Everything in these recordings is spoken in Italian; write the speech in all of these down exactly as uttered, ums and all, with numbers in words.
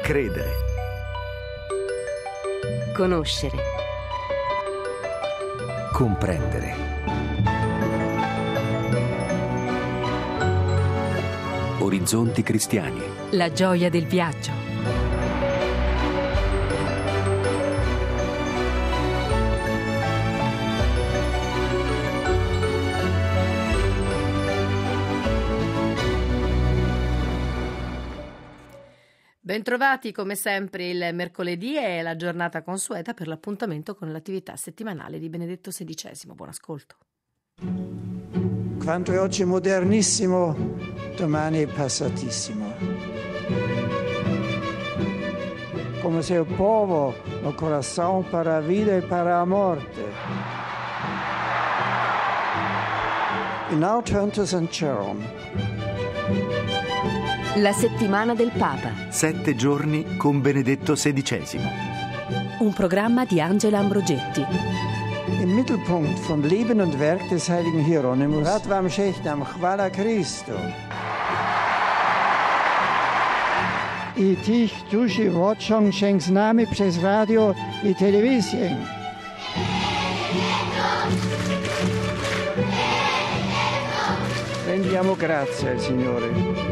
Credere. Conoscere. Comprendere. Orizzonti cristiani. La gioia del viaggio. Bentrovati, come sempre il mercoledì è la giornata consueta per l'appuntamento con l'attività settimanale di Benedetto sedicesimo. Buon ascolto. Quanto è oggi modernissimo, domani è passatissimo. Come se il povo, il coração para a vida e para a morte. E now turn to Saint Jerome. La settimana del Papa. Sette giorni con Benedetto sedicesimo. Un programma di Angela Ambrogetti. Im Mittelpunkt von Leben und Werk des heiligen Hieronymus. Rad vam šehnam, hvala Kristu. I tich duši vočong šeng s nami přes radio i televizije. Rendiamo grazie al Signore.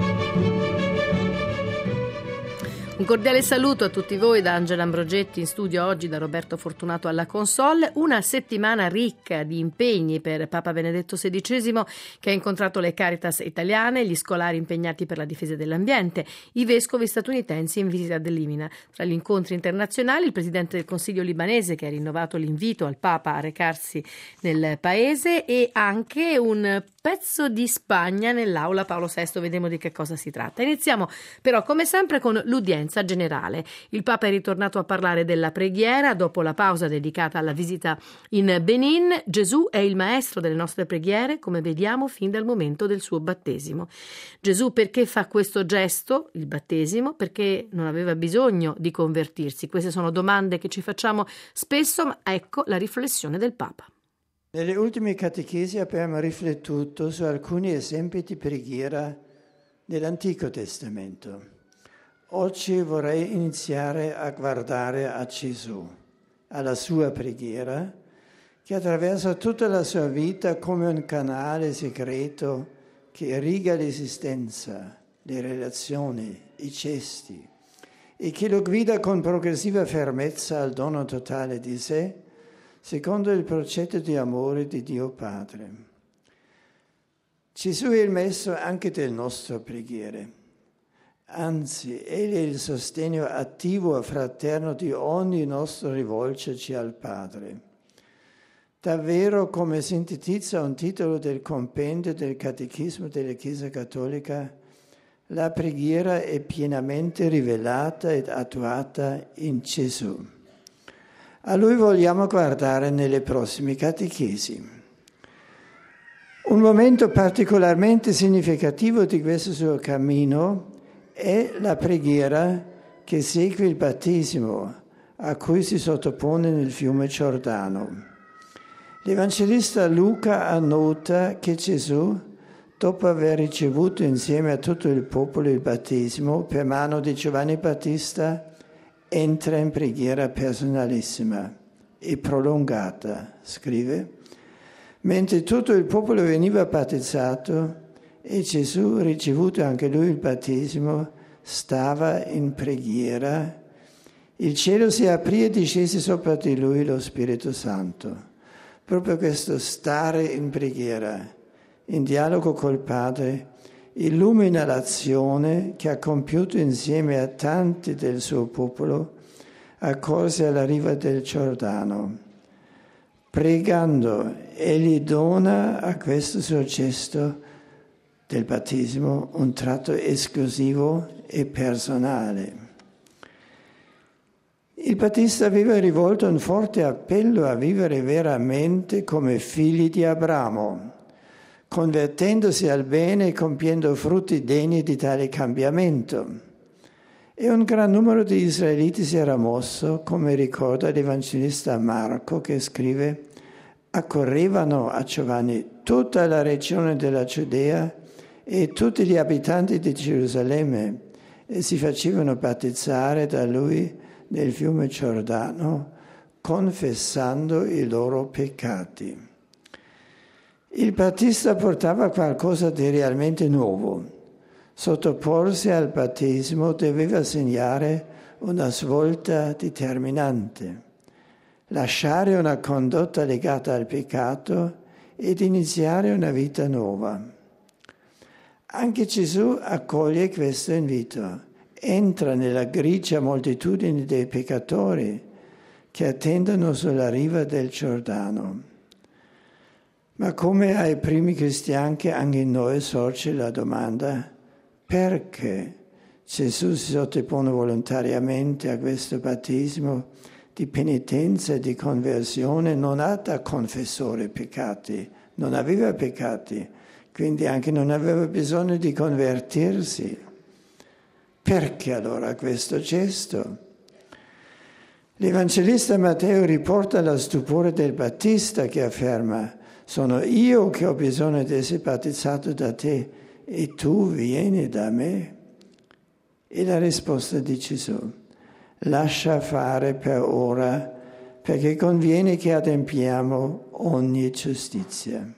Un cordiale saluto a tutti voi da Angela Ambrogetti, in studio oggi da Roberto Fortunato alla console. Una settimana ricca di impegni per Papa Benedetto sedicesimo, che ha incontrato le Caritas italiane, gli scolari impegnati per la difesa dell'ambiente, i vescovi statunitensi in visita dell'Imina. Tra gli incontri internazionali il presidente del Consiglio libanese, che ha rinnovato l'invito al Papa a recarsi nel paese, e anche un pezzo di Spagna nell'aula Paolo sesto. Vedremo di che cosa si tratta. Iniziamo però come sempre con l'udienza generale. Il Papa è ritornato a parlare della preghiera dopo la pausa dedicata alla visita in Benin. Gesù è il maestro delle nostre preghiere, come vediamo fin dal momento del suo battesimo. Gesù perché fa questo gesto, il battesimo? Perché non aveva bisogno di convertirsi. Queste sono domande che ci facciamo spesso, ma ecco la riflessione del Papa. Nelle ultime catechesi abbiamo riflettuto su alcuni esempi di preghiera dell'Antico Testamento. Oggi vorrei iniziare a guardare a Gesù, alla sua preghiera, che attraversa tutta la sua vita come un canale segreto che irriga l'esistenza, le relazioni, i gesti, e che lo guida con progressiva fermezza al dono totale di sé, secondo il progetto di amore di Dio Padre. Gesù è il maestro anche del nostro preghiere. Anzi, Egli è il sostegno attivo e fraterno di ogni nostro rivolgerci al Padre. Davvero, come sintetizza un titolo del compendio del Catechismo della Chiesa Cattolica, la preghiera è pienamente rivelata ed attuata in Gesù. A Lui vogliamo guardare nelle prossime catechesi. Un momento particolarmente significativo di questo suo cammino è la preghiera che segue il battesimo, a cui si sottopone nel fiume Giordano. L'Evangelista Luca annota che Gesù, dopo aver ricevuto insieme a tutto il popolo il battesimo per mano di Giovanni Battista, entra in preghiera personalissima e prolungata, scrive, mentre tutto il popolo veniva battezzato e Gesù, ricevuto anche lui il battesimo, stava in preghiera, il cielo si aprì e discese sopra di lui lo Spirito Santo. Proprio questo stare in preghiera, in dialogo col Padre, illumina l'azione che ha compiuto insieme a tanti del suo popolo accorsi alla riva del Giordano. Pregando, egli dona a questo suo gesto del battesimo un tratto esclusivo e personale. Il Battista aveva rivolto un forte appello a vivere veramente come figli di Abramo, convertendosi al bene e compiendo frutti degni di tale cambiamento. E un gran numero di israeliti si era mosso, come ricorda l'Evangelista Marco, che scrive: accorrevano a Giovanni tutta la regione della Giudea e tutti gli abitanti di Gerusalemme, e si facevano battezzare da lui nel fiume Giordano, confessando i loro peccati. Il Battista portava qualcosa di realmente nuovo. Sottoporsi al battesimo doveva segnare una svolta determinante, lasciare una condotta legata al peccato ed iniziare una vita nuova. Anche Gesù accoglie questo invito, entra nella grigia moltitudine dei peccatori che attendono sulla riva del Giordano. Ma come ai primi cristiani, anche in noi sorge la domanda: perché Gesù si sottopone volontariamente a questo battesimo di penitenza e di conversione? Non ha da confessore peccati, non aveva peccati, quindi anche non aveva bisogno di convertirsi. Perché allora questo gesto? L'Evangelista Matteo riporta lo stupore del Battista che afferma: sono io che ho bisogno di essere battezzato da te e tu vieni da me? E la risposta di Gesù: lascia fare per ora, perché conviene che adempiamo ogni giustizia.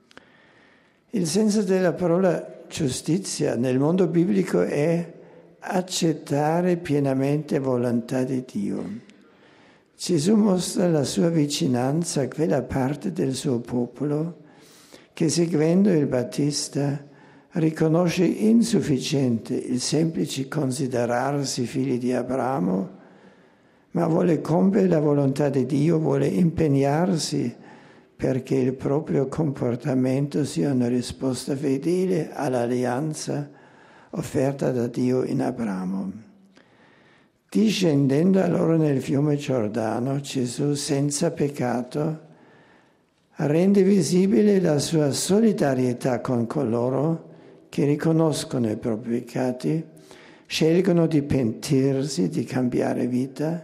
Il senso della parola giustizia nel mondo biblico è accettare pienamente la volontà di Dio. Gesù mostra la sua vicinanza a quella parte del suo popolo che, seguendo il Battista, riconosce insufficiente il semplice considerarsi figli di Abramo, ma vuole compiere la volontà di Dio, vuole impegnarsi perché il proprio comportamento sia una risposta fedele all'alleanza offerta da Dio in Abramo. Discendendo allora nel fiume Giordano, Gesù, senza peccato, rende visibile la sua solidarietà con coloro che riconoscono i propri peccati, scelgono di pentirsi, di cambiare vita,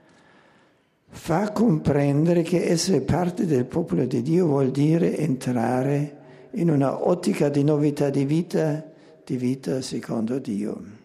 fa comprendere che essere parte del popolo di Dio vuol dire entrare in una ottica di novità di vita, di vita secondo Dio.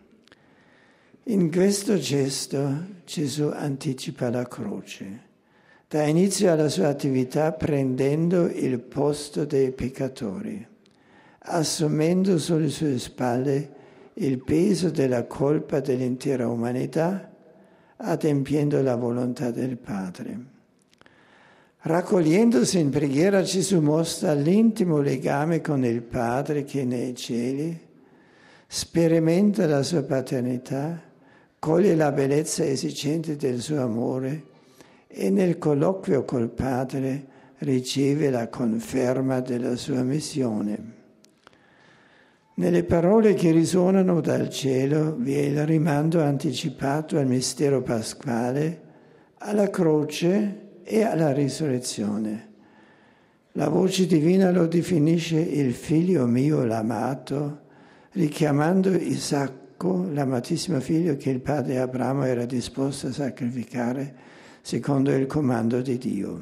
In questo gesto Gesù anticipa la croce, dà inizio alla sua attività prendendo il posto dei peccatori, assumendo sulle sue spalle il peso della colpa dell'intera umanità, adempiendo la volontà del Padre. Raccogliendosi in preghiera, Gesù mostra l'intimo legame con il Padre che è nei cieli, sperimenta la sua paternità, coglie la bellezza esigente del suo amore e nel colloquio col Padre riceve la conferma della sua missione. Nelle parole che risuonano dal cielo vi è il rimando anticipato al mistero pasquale, alla croce e alla risurrezione. La voce divina lo definisce il figlio mio l'amato, richiamando Isacco, l'amatissimo figlio che il padre Abramo era disposto a sacrificare secondo il comando di Dio.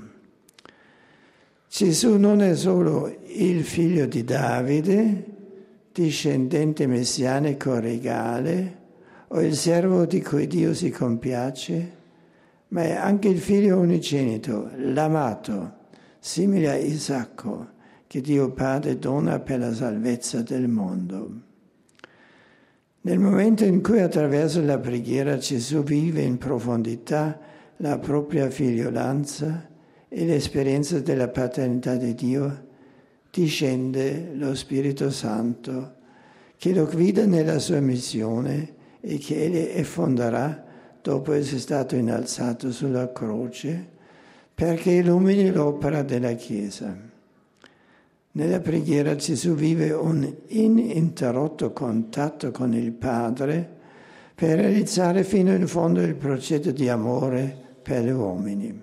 Gesù non è solo il figlio di Davide, discendente messianico regale, o il servo di cui Dio si compiace, ma è anche il figlio unigenito, l'amato, simile a Isacco, che Dio Padre dona per la salvezza del mondo. Nel momento in cui attraverso la preghiera Gesù vive in profondità la propria figliolanza e l'esperienza della paternità di Dio, discende lo Spirito Santo che lo guida nella sua missione e che egli effonderà dopo essere stato innalzato sulla croce perché illumini l'opera della Chiesa. Nella preghiera Gesù vive un ininterrotto contatto con il Padre per realizzare fino in fondo il progetto di amore per gli uomini.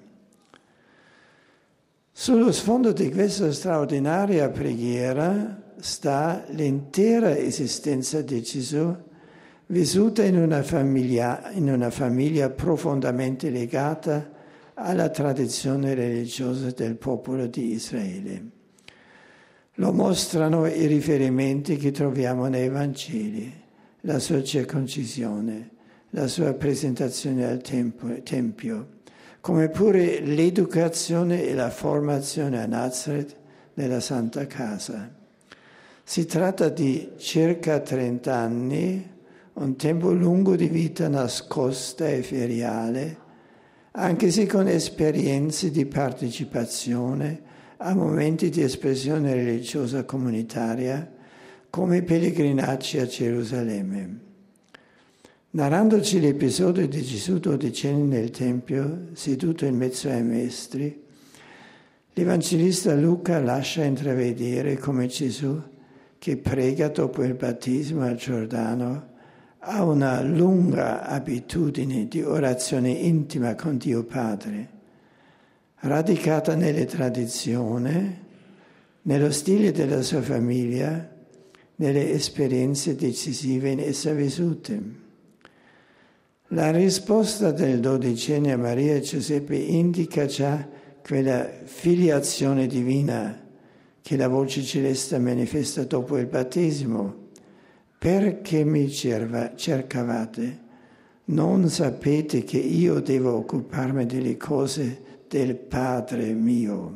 Sullo sfondo di questa straordinaria preghiera sta l'intera esistenza di Gesù, vissuta in una famiglia, in una famiglia profondamente legata alla tradizione religiosa del popolo di Israele. Lo mostrano i riferimenti che troviamo nei Vangeli. la sua circoncisione, la sua presentazione al Tempio, come pure l'educazione e la formazione a Nazareth nella Santa Casa. Si tratta di circa trenta anni, un tempo lungo di vita nascosta e feriale, anche se con esperienze di partecipazione a momenti di espressione religiosa comunitaria, come pellegrinaggi a Gerusalemme. Narrandoci l'episodio di Gesù dodicenne nel Tempio, seduto in mezzo ai maestri, l'Evangelista Luca lascia intravedere come Gesù, che prega dopo il battesimo al Giordano, ha una lunga abitudine di orazione intima con Dio Padre, radicata nelle tradizioni, nello stile della sua famiglia, nelle esperienze decisive in essa vissute. La risposta del dodicenne a Maria e Giuseppe indica già quella filiazione divina che la voce celeste manifesta dopo il battesimo. Perché mi cercavate? Non sapete che io devo occuparmi delle cose del Padre mio.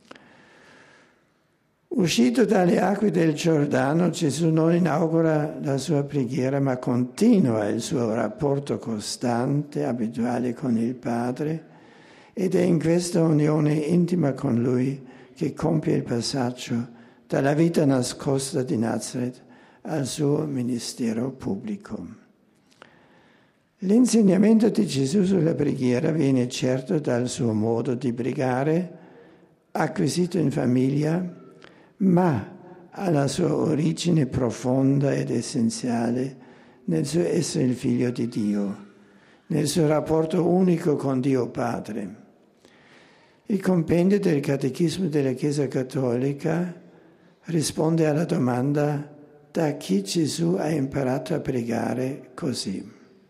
Uscito dalle acque del Giordano, Gesù non inaugura la sua preghiera, ma continua il suo rapporto costante, abituale con il Padre, ed è in questa unione intima con Lui che compie il passaggio dalla vita nascosta di Nazareth al suo ministero pubblico. L'insegnamento di Gesù sulla preghiera viene certo dal suo modo di pregare, acquisito in famiglia, ma ha la sua origine profonda ed essenziale nel suo essere il figlio di Dio, nel suo rapporto unico con Dio Padre. Il compendio del Catechismo della Chiesa Cattolica risponde alla domanda: da chi Gesù ha imparato a pregare così?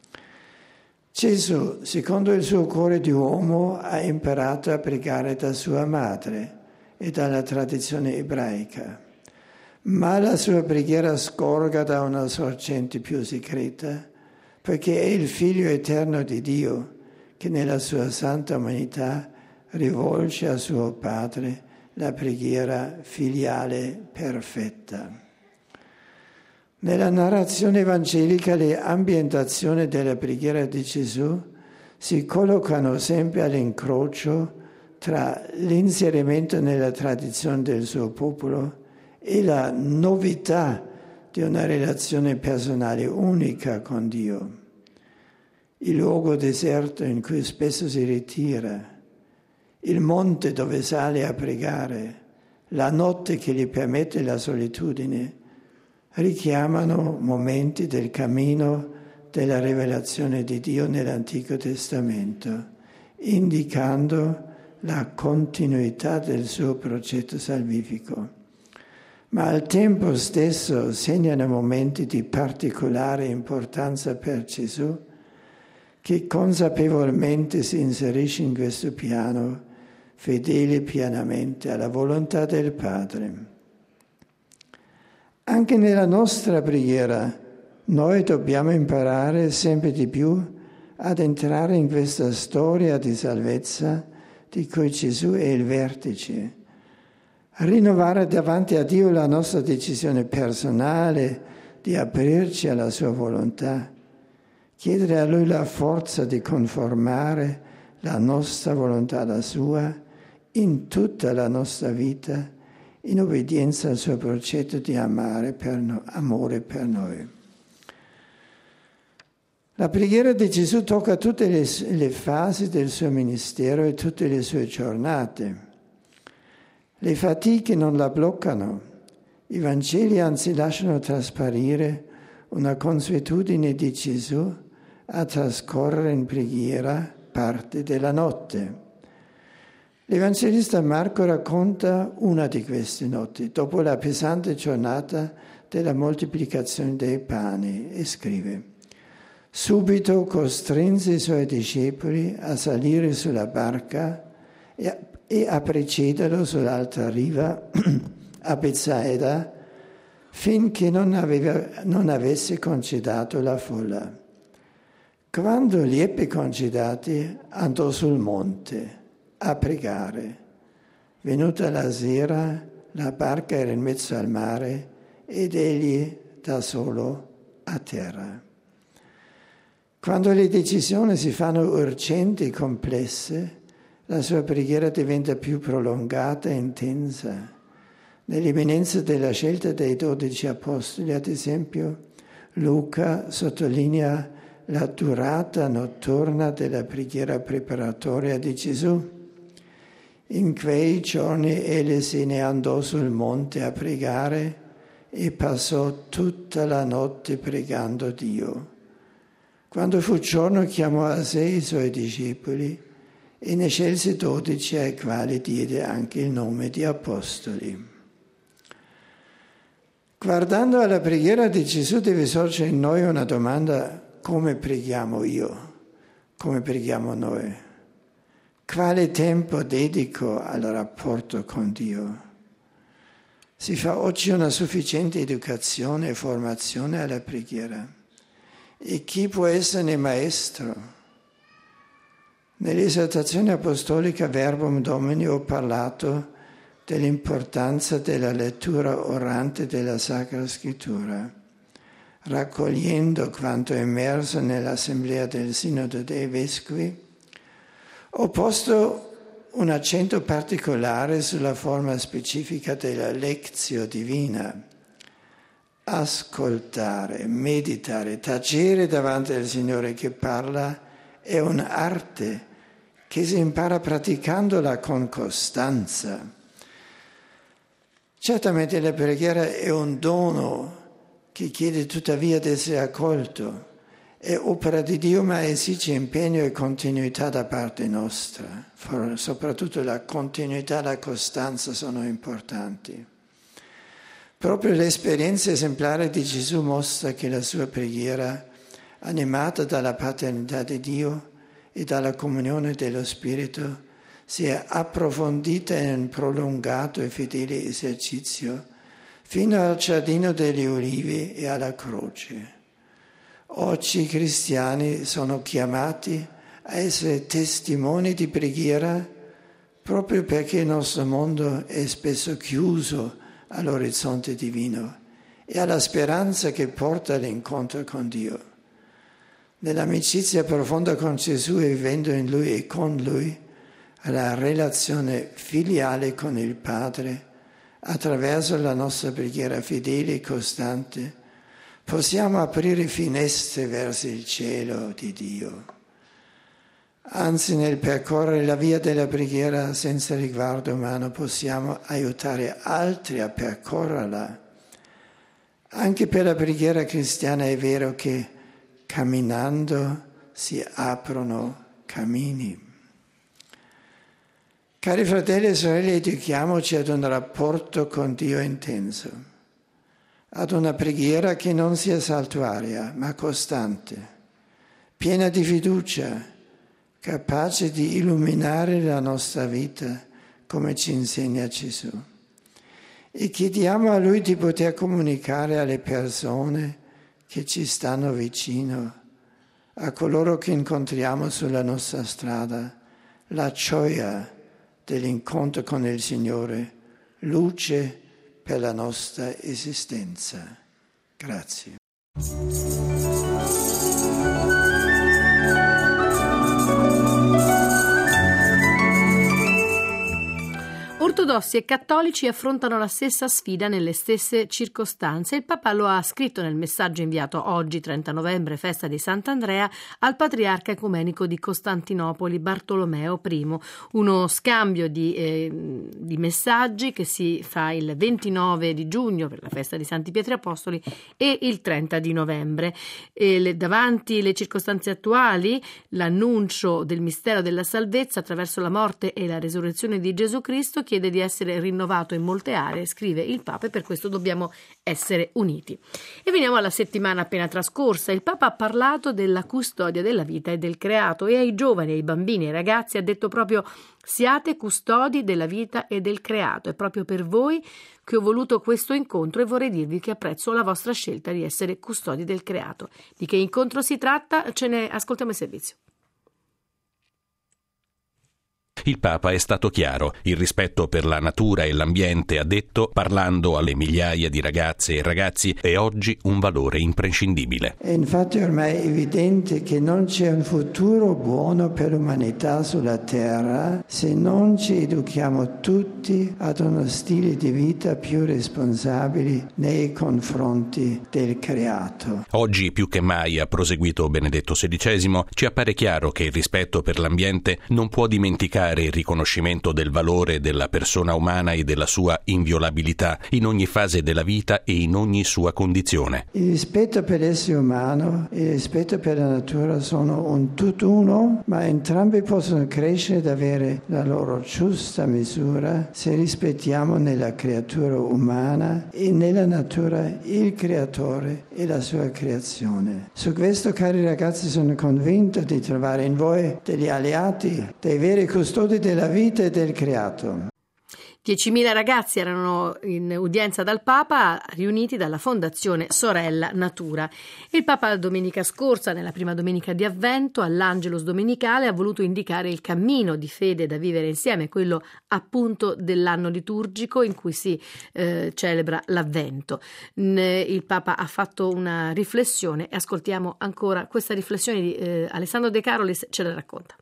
Gesù, secondo il suo cuore di uomo, ha imparato a pregare da sua madre e dalla tradizione ebraica, ma la sua preghiera scorga da una sorgente più segreta, perché è il Figlio eterno di Dio che nella sua santa umanità rivolge a suo Padre la preghiera filiale perfetta. Nella narrazione evangelica le ambientazioni della preghiera di Gesù si collocano sempre all'incrocio tra l'inserimento nella tradizione del suo popolo e la novità di una relazione personale unica con Dio. Il luogo deserto in cui spesso si ritira, il monte dove sale a pregare, la notte che gli permette la solitudine, richiamano momenti del cammino della rivelazione di Dio nell'Antico Testamento, indicando la continuità del suo progetto salvifico, ma al tempo stesso segnano momenti di particolare importanza per Gesù, che consapevolmente si inserisce in questo piano, fedele pienamente alla volontà del Padre. Anche nella nostra preghiera noi dobbiamo imparare sempre di più ad entrare in questa storia di salvezza di cui Gesù è il vertice, rinnovare davanti a Dio la nostra decisione personale di aprirci alla sua volontà, chiedere a Lui la forza di conformare la nostra volontà alla sua in tutta la nostra vita, in obbedienza al suo progetto di amare per no, amore per noi. La preghiera di Gesù tocca tutte le, le fasi del suo ministero e tutte le sue giornate. Le fatiche non la bloccano. I Vangeli anzi lasciano trasparire una consuetudine di Gesù a trascorrere in preghiera parte della notte. L'Evangelista Marco racconta una di queste notti, dopo la pesante giornata della moltiplicazione dei pani, e scrive: subito costrinse i suoi discepoli a salire sulla barca e a, e a precederlo sull'altra riva, a Betsaida, finché non, aveva, non avesse concedato la folla. Quando li ebbe concedati, andò sul monte a pregare. Venuta la sera, la barca era in mezzo al mare ed egli da solo a terra. Quando le decisioni si fanno urgenti e complesse, la sua preghiera diventa più prolungata e intensa. Nell'imminenza della scelta dei dodici apostoli, ad esempio, Luca sottolinea la durata notturna della preghiera preparatoria di Gesù. In quei giorni egli se ne andò sul monte a pregare e passò tutta la notte pregando Dio. Quando fu giorno chiamò a sé i suoi discepoli e ne scelse dodici ai quali diede anche il nome di apostoli. Guardando alla preghiera di Gesù deve sorgere in noi una domanda: come preghiamo io? Come preghiamo noi? Quale tempo dedico al rapporto con Dio? Si fa oggi una sufficiente educazione e formazione alla preghiera? E chi può esserne maestro? Nell'esortazione apostolica Verbum Domini ho parlato dell'importanza della lettura orante della Sacra Scrittura, raccogliendo quanto emerso nell'Assemblea del Sinodo dei Vescovi. Ho posto un accento particolare sulla forma specifica della lectio divina. Ascoltare, meditare, tacere davanti al Signore che parla è un'arte che si impara praticandola con costanza. Certamente la preghiera è un dono che chiede tuttavia di essere accolto. È opera di Dio, ma esige impegno e continuità da parte nostra. Soprattutto la continuità e la costanza sono importanti. Proprio l'esperienza esemplare di Gesù mostra che la sua preghiera, animata dalla paternità di Dio e dalla comunione dello Spirito, si è approfondita in un prolungato e fedele esercizio fino al giardino degli ulivi e alla croce. Oggi i cristiani sono chiamati a essere testimoni di preghiera proprio perché il nostro mondo è spesso chiuso all'orizzonte divino e alla speranza che porta all'incontro con Dio. Nell'amicizia profonda con Gesù e vivendo in Lui e con Lui, la relazione filiale con il Padre, attraverso la nostra preghiera fedele e costante, possiamo aprire finestre verso il cielo di Dio. Anzi, nel percorrere la via della preghiera senza riguardo umano, possiamo aiutare altri a percorrerla. Anche per la preghiera cristiana è vero che camminando si aprono cammini. Cari fratelli e sorelle, educhiamoci ad un rapporto con Dio intenso, ad una preghiera che non sia saltuaria, ma costante, piena di fiducia, capace di illuminare la nostra vita come ci insegna Gesù. E chiediamo a Lui di poter comunicare alle persone che ci stanno vicino, a coloro che incontriamo sulla nostra strada, la gioia dell'incontro con il Signore, luce per la nostra esistenza. Grazie. Ortodossi e cattolici affrontano la stessa sfida nelle stesse circostanze. Il Papa lo ha scritto nel messaggio inviato oggi, trenta novembre, festa di Sant'Andrea, al patriarca ecumenico di Costantinopoli, Bartolomeo I. Uno scambio di, eh, di messaggi che si fa il ventinove di giugno per la festa di Santi Pietri Apostoli e il trenta di novembre. E le, davanti le circostanze attuali, l'annuncio del mistero della salvezza attraverso la morte e la resurrezione di Gesù Cristo chiede di essere rinnovato in molte aree, scrive il Papa, e per questo dobbiamo essere uniti. E veniamo alla settimana appena trascorsa. Il Papa ha parlato della custodia della vita e del creato e ai giovani, ai bambini e ai ragazzi ha detto proprio: siate custodi della vita e del creato. È proprio per voi che ho voluto questo incontro e vorrei dirvi che apprezzo la vostra scelta di essere custodi del creato. Di che incontro si tratta? Ce ne ascoltiamo il servizio. Il Papa è stato chiaro: il rispetto per la natura e l'ambiente, ha detto, parlando alle migliaia di ragazze e ragazzi, è oggi un valore imprescindibile. E infatti ormai è evidente che non c'è un futuro buono per l'umanità sulla Terra se non ci educhiamo tutti ad uno stile di vita più responsabile nei confronti del creato. Oggi più che mai, ha proseguito Benedetto sedicesimo, ci appare chiaro che il rispetto per l'ambiente non può dimenticare il riconoscimento del valore della persona umana e della sua inviolabilità in ogni fase della vita e in ogni sua condizione. Il rispetto per l'essere umano e il rispetto per la natura sono un tutt'uno, ma entrambi possono crescere ed avere la loro giusta misura se rispettiamo nella creatura umana e nella natura il creatore e la sua creazione. Su questo, cari ragazzi, sono convinto di trovare in voi degli alleati, dei veri custodi della vita e del creato. diecimila ragazzi erano in udienza dal Papa, riuniti dalla Fondazione Sorella Natura. Il Papa domenica scorsa, nella prima domenica di Avvento, all'Angelus domenicale, ha voluto indicare il cammino di fede da vivere insieme, quello appunto dell'anno liturgico in cui si eh, celebra l'Avvento. Il Papa ha fatto una riflessione e ascoltiamo ancora questa riflessione di eh, Alessandro De Carolis, ce la racconta.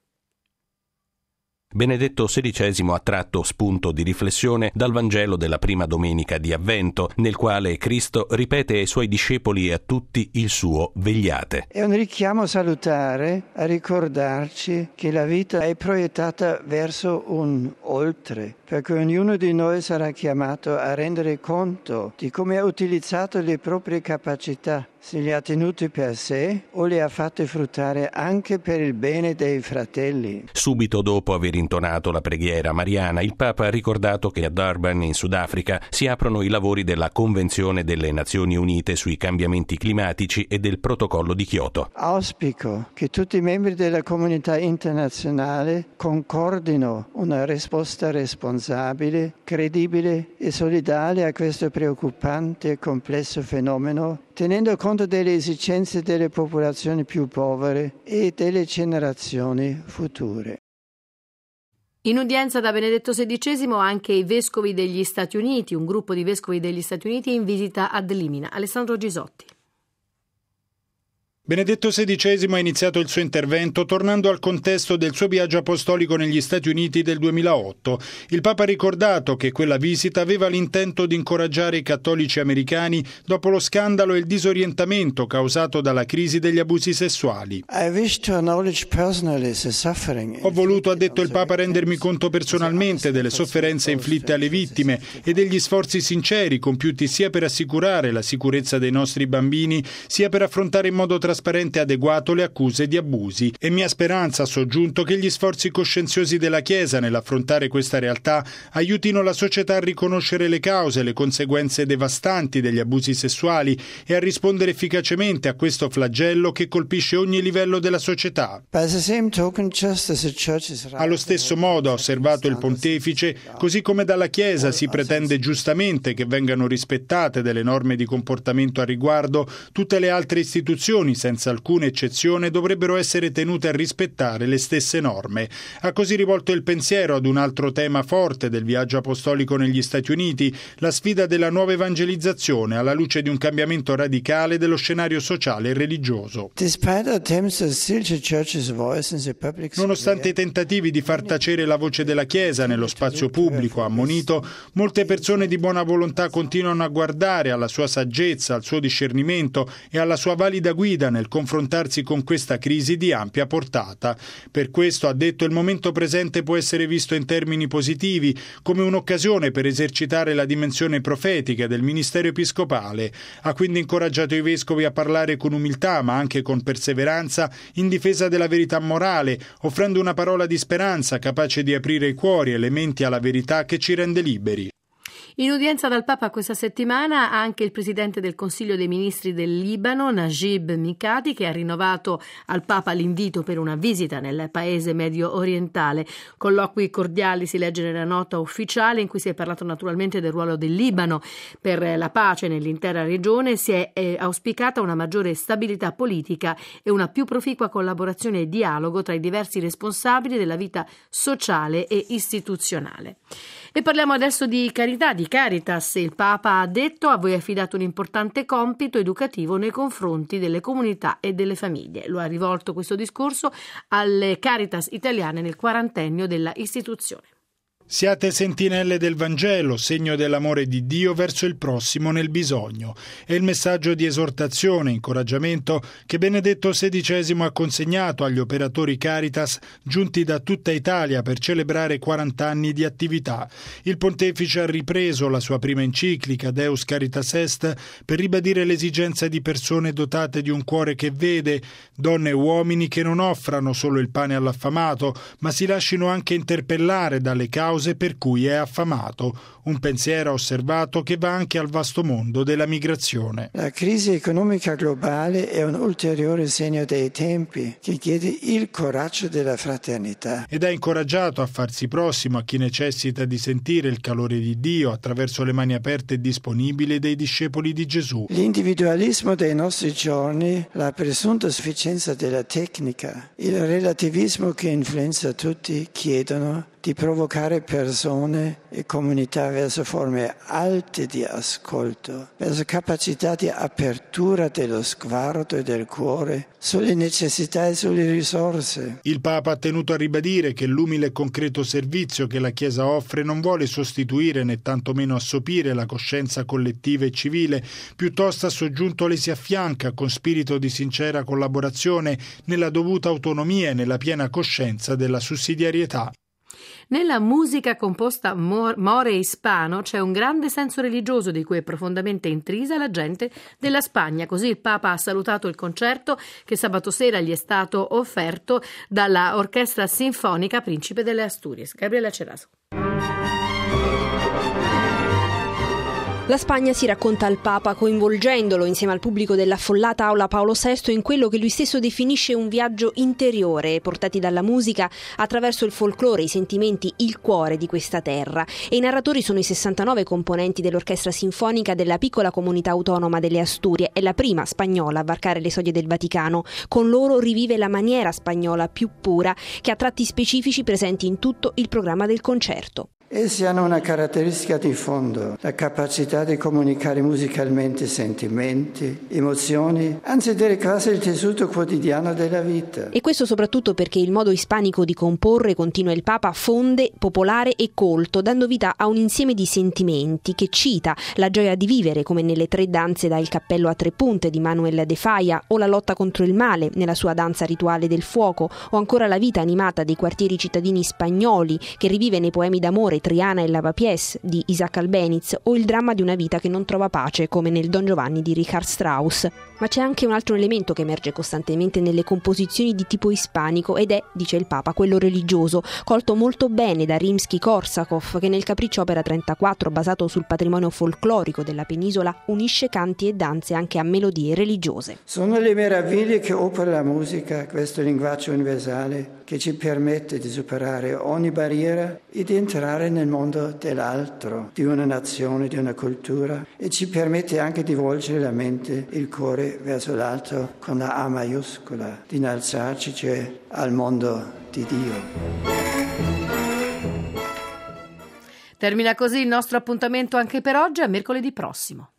Benedetto sedicesimo ha tratto spunto di riflessione dal Vangelo della prima domenica di Avvento, nel quale Cristo ripete ai suoi discepoli e a tutti il suo vegliate. È un richiamo salutare a ricordarci che la vita è proiettata verso un oltre, per cui ognuno di noi sarà chiamato a rendere conto di come ha utilizzato le proprie capacità, se le ha tenute per sé o le ha fatte fruttare anche per il bene dei fratelli. Subito dopo aver intonato la preghiera mariana, il Papa ha ricordato che a Durban, in Sudafrica, si aprono i lavori della Convenzione delle Nazioni Unite sui cambiamenti climatici e del Protocollo di Kyoto. Auspico che tutti i membri della comunità internazionale concordino una risposta responsabile, credibile e solidale a questo preoccupante e complesso fenomeno, tenendo conto delle esigenze delle popolazioni più povere e delle generazioni future. In udienza da Benedetto sedicesimo anche i vescovi degli Stati Uniti, un gruppo di vescovi degli Stati Uniti in visita ad Limina. Alessandro Gisotti. Benedetto sedicesimo ha iniziato il suo intervento tornando al contesto del suo viaggio apostolico negli Stati Uniti del duemilaotto. Il Papa ha ricordato che quella visita aveva l'intento di incoraggiare i cattolici americani dopo lo scandalo e il disorientamento causato dalla crisi degli abusi sessuali. Ho voluto, ha detto il Papa, rendermi conto personalmente delle sofferenze inflitte alle vittime e degli sforzi sinceri compiuti sia per assicurare la sicurezza dei nostri bambini, sia per affrontare in modo trasparente trasparente e adeguato le accuse di abusi. È mia speranza, ha soggiunto, che gli sforzi coscienziosi della Chiesa nell'affrontare questa realtà aiutino la società a riconoscere le cause e le conseguenze devastanti degli abusi sessuali e a rispondere efficacemente a questo flagello che colpisce ogni livello della società. Allo stesso modo, ha osservato il Pontefice, così come dalla Chiesa si pretende giustamente che vengano rispettate delle norme di comportamento a riguardo, tutte le altre istituzioni, senza alcuna eccezione, dovrebbero essere tenute a rispettare le stesse norme. Ha così rivolto il pensiero ad un altro tema forte del viaggio apostolico negli Stati Uniti, la sfida della nuova evangelizzazione alla luce di un cambiamento radicale dello scenario sociale e religioso. Nonostante i tentativi di far tacere la voce della Chiesa nello spazio pubblico, ha ammonito, molte persone di buona volontà continuano a guardare alla sua saggezza, al suo discernimento e alla sua valida guida nel confrontarsi con questa crisi di ampia portata. Per questo, ha detto, il momento presente può essere visto in termini positivi, come un'occasione per esercitare la dimensione profetica del ministero episcopale. Ha quindi incoraggiato i vescovi a parlare con umiltà, ma anche con perseveranza, in difesa della verità morale, offrendo una parola di speranza capace di aprire i cuori e le menti alla verità che ci rende liberi. In udienza dal Papa questa settimana anche il presidente del Consiglio dei Ministri del Libano, Najib Mikati, che ha rinnovato al Papa l'invito per una visita nel paese medio orientale. Colloqui cordiali, si legge nella nota ufficiale, in cui si è parlato naturalmente del ruolo del Libano per la pace nell'intera regione. Si è eh, auspicata una maggiore stabilità politica e una più proficua collaborazione e dialogo tra i diversi responsabili della vita sociale e istituzionale. E parliamo adesso di carità, di Caritas. Il Papa ha detto: a voi è affidato un importante compito educativo nei confronti delle comunità e delle famiglie. Lo ha rivolto questo discorso alle Caritas italiane nel quarantennio della istituzione. Siate sentinelle del Vangelo, segno dell'amore di Dio verso il prossimo nel bisogno. È il messaggio di esortazione e incoraggiamento che Benedetto sedicesimo ha consegnato agli operatori Caritas giunti da tutta Italia per celebrare quaranta anni di attività. Il pontefice ha ripreso la sua prima enciclica Deus Caritas Est per ribadire l'esigenza di persone dotate di un cuore che vede, donne e uomini che non offrano solo il pane all'affamato, ma si lascino anche interpellare dalle cause per cui è affamato, un pensiero osservato che va anche al vasto mondo della migrazione. La crisi economica globale è un ulteriore segno dei tempi che chiede il coraggio della fraternità. Ed ha incoraggiato a farsi prossimo a chi necessita di sentire il calore di Dio attraverso le mani aperte e disponibili dei discepoli di Gesù. L'individualismo dei nostri giorni, la presunta sufficienza della tecnica, il relativismo che influenza tutti chiedono di provocare persone e comunità verso forme alte di ascolto, verso capacità di apertura dello sguardo e del cuore sulle necessità e sulle risorse. Il Papa ha tenuto a ribadire che l'umile e concreto servizio che la Chiesa offre non vuole sostituire né tantomeno assopire la coscienza collettiva e civile, piuttosto ha soggiunto le si affianca con spirito di sincera collaborazione nella dovuta autonomia e nella piena coscienza della sussidiarietà. Nella musica composta more hispano c'è un grande senso religioso di cui è profondamente intrisa la gente della Spagna. Così il Papa ha salutato il concerto che sabato sera gli è stato offerto dalla Orchestra Sinfonica Principe delle Asturias. Gabriela Ceraso. La Spagna si racconta al Papa coinvolgendolo insieme al pubblico dell'affollata Aula Paolo sesto in quello che lui stesso definisce un viaggio interiore, portati dalla musica attraverso il folklore, i sentimenti, il cuore di questa terra. E i narratori sono i sessantanove componenti dell'Orchestra Sinfonica della piccola comunità autonoma delle Asturie. È la prima spagnola a varcare le soglie del Vaticano. Con loro rivive la maniera spagnola più pura che ha tratti specifici presenti in tutto il programma del concerto. Essi hanno una caratteristica di fondo, la capacità di comunicare musicalmente sentimenti, emozioni, anzi delle cose il tessuto quotidiano della vita. E questo soprattutto perché il modo ispanico di comporre, continua il Papa, fonde, popolare e colto, dando vita a un insieme di sentimenti che cita la gioia di vivere, come nelle tre danze da Il cappello a tre punte di Manuel de Falla, o la lotta contro il male nella sua danza rituale del fuoco, o ancora la vita animata dei quartieri cittadini spagnoli che rivive nei poemi d'amore Triana e Lavapiés di Isaac Albéniz, o il dramma di una vita che non trova pace come nel Don Giovanni di Richard Strauss. Ma c'è anche un altro elemento che emerge costantemente nelle composizioni di tipo ispanico ed è, dice il Papa, quello religioso, colto molto bene da Rimsky-Korsakov, che nel Capriccio opera trentaquattro, basato sul patrimonio folclorico della penisola, unisce canti e danze anche a melodie religiose. Sono le meraviglie che opera la musica, questo linguaggio universale che ci permette di superare ogni barriera e di entrare nel mondo dell'altro, di una nazione, di una cultura, e ci permette anche di volgere la mente, il cuore verso l'alto con la A maiuscola, di innalzarci, cioè al mondo di Dio. Termina così il nostro appuntamento anche per oggi, a mercoledì prossimo.